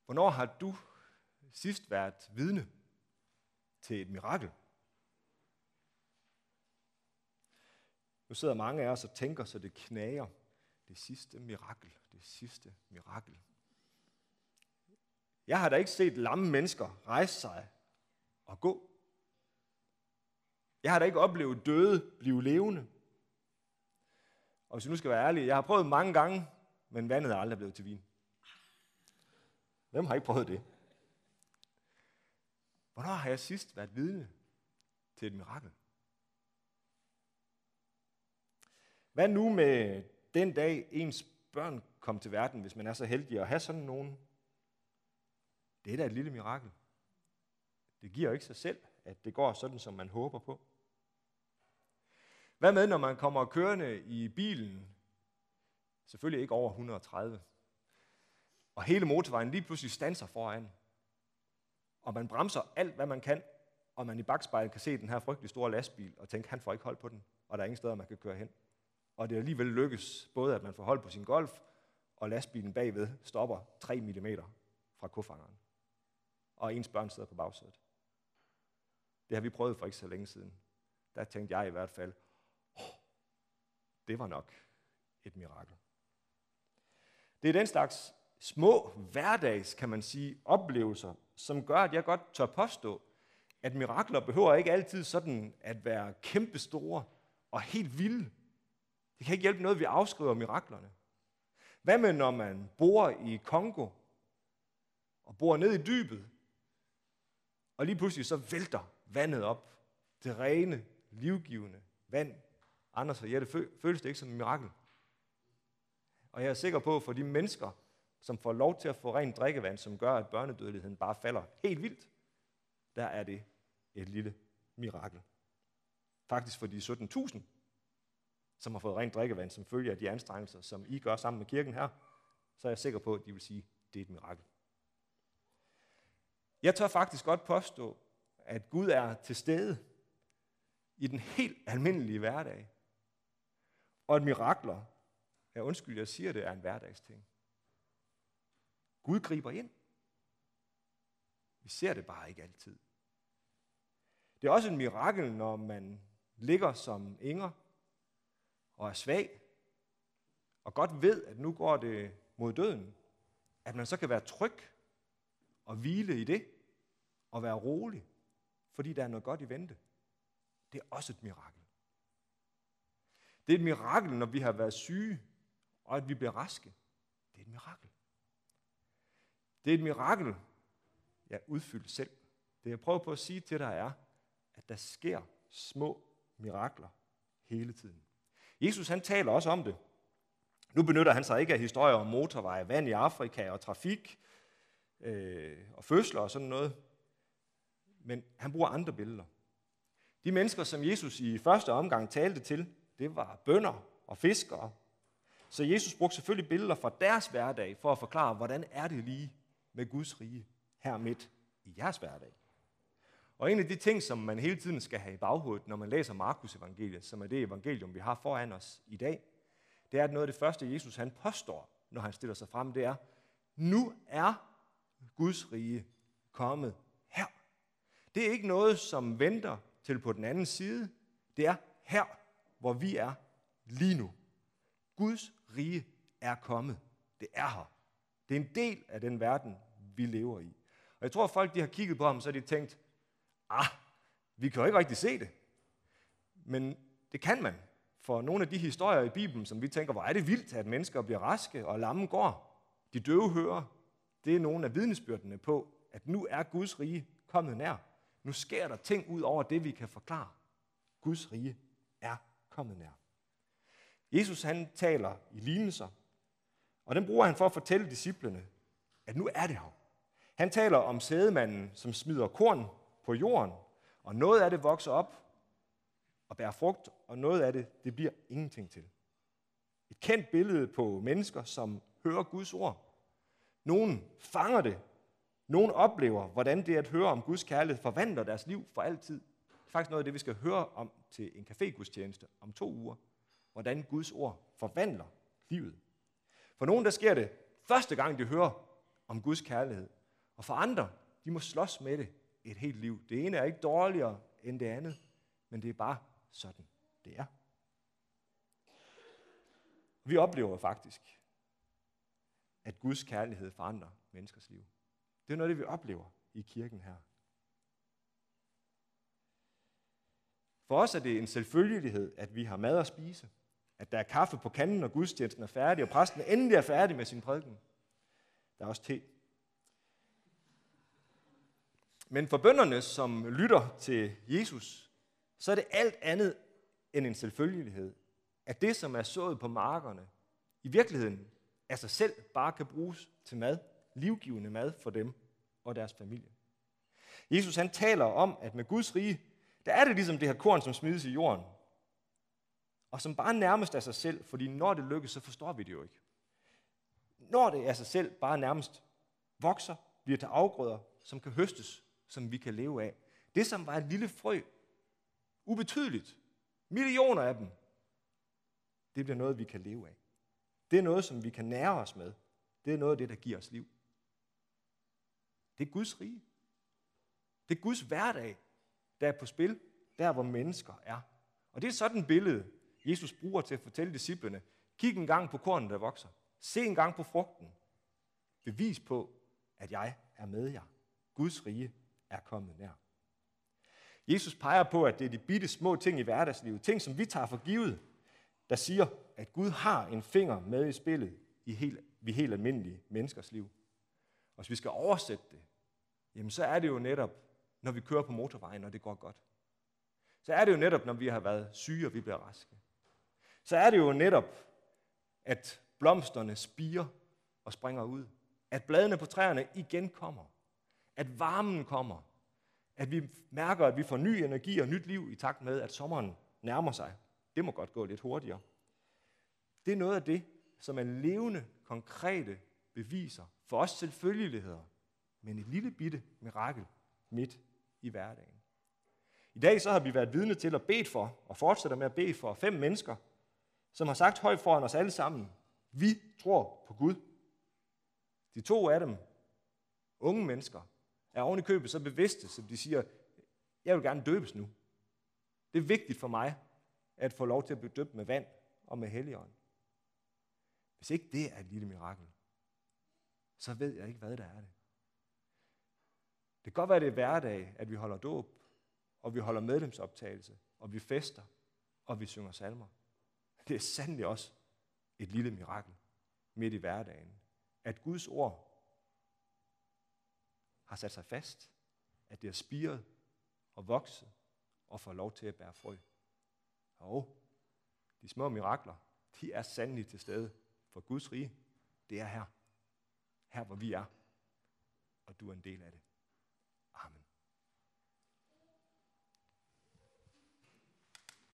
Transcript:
Hvornår har du sidst været vidne til et mirakel? Nu sidder mange af os og tænker, så det knager. Det sidste mirakel, det sidste mirakel. Jeg har da ikke set lamme mennesker rejse sig og gå. Jeg har da ikke oplevet døde blive levende. Og hvis jeg nu skal være ærlig, jeg har prøvet mange gange, men vandet er aldrig blevet til vin. Hvem har ikke prøvet det? Hvornår har jeg sidst været vidne til et mirakel? Hvad nu med den dag, ens børn kom til verden, hvis man er så heldig at have sådan nogen? Det er da et lille mirakel. Det giver jo ikke sig selv, at det går sådan, som man håber på. Hvad med, når man kommer kørende i bilen? Selvfølgelig ikke over 130. Og hele motorvejen lige pludselig standser foran. Og man bremser alt, hvad man kan, og man i bakspejlet kan se den her frygtelig store lastbil, og tænke, han får ikke hold på den, og der er ingen steder, man kan køre hen. Og det alligevel lykkes både, at man får hold på sin Golf, og lastbilen bagved stopper 3 mm fra kofangeren. Og ens børn sidder på bagsædet. Det har vi prøvet for ikke så længe siden. Der tænkte jeg i hvert fald, det var nok et mirakel. Det er den slags små hverdags, kan man sige, oplevelser, som gør, at jeg godt tør påstå, at mirakler behøver ikke altid sådan at være kæmpestore og helt vilde. Det kan ikke hjælpe noget, vi afskriver miraklerne. Hvad med, når man bor i Kongo og bor ned i dybet, og lige pludselig så vælter vandet op. Det rene, livgivende vand. Anders og Jette, føles det ikke som et mirakel? Og jeg er sikker på, for de mennesker, som får lov til at få rent drikkevand, som gør, at børnedødeligheden bare falder helt vildt, der er det et lille mirakel. Faktisk for de 17.000, som har fået rent drikkevand, som følge af de anstrengelser, som I gør sammen med kirken her, så er jeg sikker på, at de vil sige, at det er et mirakel. Jeg tør faktisk godt påstå, at Gud er til stede i den helt almindelige hverdag. Og at mirakler, jeg siger det, er en hverdagsting. Gud griber ind. Vi ser det bare ikke altid. Det er også et mirakel, når man ligger som Inger og er svag, og godt ved, at nu går det mod døden, at man så kan være tryg og hvile i det, og være rolig, fordi der er noget godt i vente. Det er også et mirakel. Det er et mirakel, når vi har været syge, og at vi bliver raske. Det er et mirakel. Det er et mirakel, jeg udfyldt selv. Det jeg prøver på at sige til dig er, at der sker små mirakler hele tiden. Jesus han taler også om det. Nu benytter han sig ikke af historier om motorveje, vand i Afrika og trafik og fødsler og sådan noget. Men han bruger andre billeder. De mennesker, som Jesus i første omgang talte til, det var bønder og fiskere. Så Jesus brugte selvfølgelig billeder fra deres hverdag for at forklare, hvordan er det lige med Guds rige her midt i jeres hverdag. Og en af de ting, som man hele tiden skal have i baghovedet, når man læser Markus evangeliet, som er det evangelium, vi har foran os i dag, det er, at noget af det første, Jesus han påstår, når han stiller sig frem, det er, nu er Guds rige kommet her. Det er ikke noget, som venter til på den anden side. Det er her, hvor vi er lige nu. Guds rige er kommet. Det er her. Det er en del af den verden, vi lever i. Og jeg tror, at folk de har kigget på ham, så har de tænkt, vi kan jo ikke rigtig se det. Men det kan man. For nogle af de historier i Bibelen, som vi tænker, hvor er det vildt, at mennesker bliver raske, og lamme går, de døve hører, det er nogle af vidnesbyrdene på, at nu er Guds rige kommet nær. Nu sker der ting ud over det, vi kan forklare. Guds rige er kommet nær. Jesus han taler i lignelser, og den bruger han for at fortælle disciplene, at nu er det her. Han taler om sædemanden, som smider korn på jorden, og noget af det vokser op og bærer frugt, og noget af det bliver ingenting til. Et kendt billede på mennesker, som hører Guds ord. Nogen fanger det. Nogen oplever, hvordan det at høre om Guds kærlighed forvandler deres liv for altid. Det er faktisk noget af det, vi skal høre om til en cafégudstjeneste om 2 uger. Hvordan Guds ord forvandler livet. For nogen, der sker det første gang, de hører om Guds kærlighed. Og for andre, de må slås med det et helt liv. Det ene er ikke dårligere end det andet, men det er bare sådan, det er. Vi oplever faktisk, at Guds kærlighed forandrer menneskers liv. Det er noget af det, vi oplever i kirken her. For os er det en selvfølgelighed, at vi har mad at spise, at der er kaffe på kanden, når gudstjenesten er færdig, og præsten endelig er færdig med sin prædiken. Der er også te. Men for bønderne, som lytter til Jesus, så er det alt andet end en selvfølgelighed, at det, som er sået på markerne, i virkeligheden af sig selv bare kan bruges til mad, livgivende mad for dem og deres familie. Jesus han taler om, at med Guds rige, der er det ligesom det her korn, som smides i jorden, og som bare nærmest af sig selv, fordi når det lykkes, så forstår vi det jo ikke. Når det af sig selv bare nærmest vokser, bliver til afgrøder, som kan høstes, som vi kan leve af. Det, som var et lille frø, ubetydeligt, millioner af dem, det bliver noget, vi kan leve af. Det er noget, som vi kan nære os med. Det er noget af det, der giver os liv. Det er Guds rige. Det er Guds hverdag, der er på spil, der hvor mennesker er. Og det er sådan et billede, Jesus bruger til at fortælle disciplene. Kig en gang på kornet, der vokser. Se en gang på frugten. Bevis på, at jeg er med jer. Guds rige er kommet nær. Jesus peger på, at det er de bitte små ting i hverdagslivet, ting som vi tager for givet, der siger, at Gud har en finger med i spillet i helt almindelige menneskers liv. Og hvis vi skal oversætte det, jamen så er det jo netop, når vi kører på motorvejen, og det går godt. Så er det jo netop, når vi har været syge, og vi bliver raske. Så er det jo netop, at blomsterne spirer og springer ud. At bladene på træerne igen kommer. At varmen kommer. At vi mærker, at vi får ny energi og nyt liv i takt med, at sommeren nærmer sig. Det må godt gå lidt hurtigere. Det er noget af det, som er levende, konkrete beviser for os selvfølgeligheder, men et lille bitte mirakel midt i hverdagen. I dag så har vi været vidne til at bede for, og fortsætter med at bede for 5 mennesker, som har sagt højt foran os alle sammen, vi tror på Gud. De 2 af dem, unge mennesker, er oven i købet så bevidste, som de siger, jeg vil gerne døbes nu. Det er vigtigt for mig, at få lov til at blive døbt med vand og med Helligånd. Hvis ikke det er et lille mirakel, så ved jeg ikke, hvad der er det. Det kan godt være, det er hverdag, at vi holder dåb, og vi holder medlemsoptagelse, og vi fester, og vi synger salmer. Det er sandelig også et lille mirakel midt i hverdagen. At Guds ord har sat sig fast, at det er spiret og vokset og får lov til at bære frø. Og de små mirakler, de er sandelig til stede, for Guds rige, det er her. Her hvor vi er, og du er en del af det. Amen.